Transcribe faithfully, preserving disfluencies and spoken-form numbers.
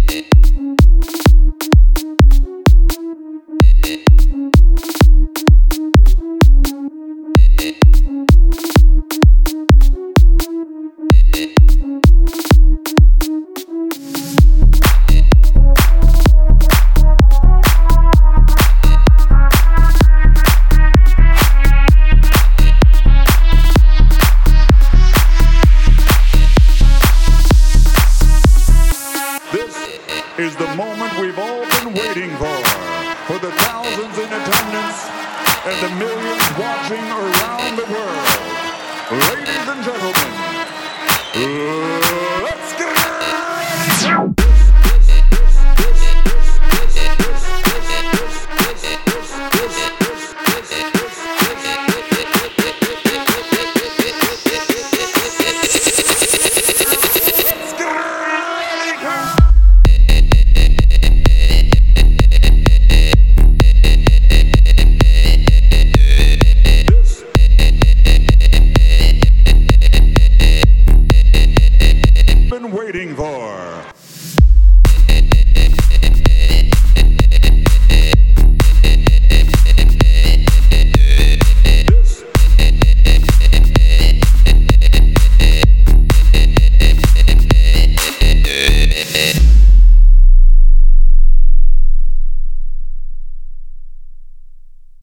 Is the moment we've all been waiting for, for the thousands in attendance and the millions watching around the world. Ladies and gentlemen,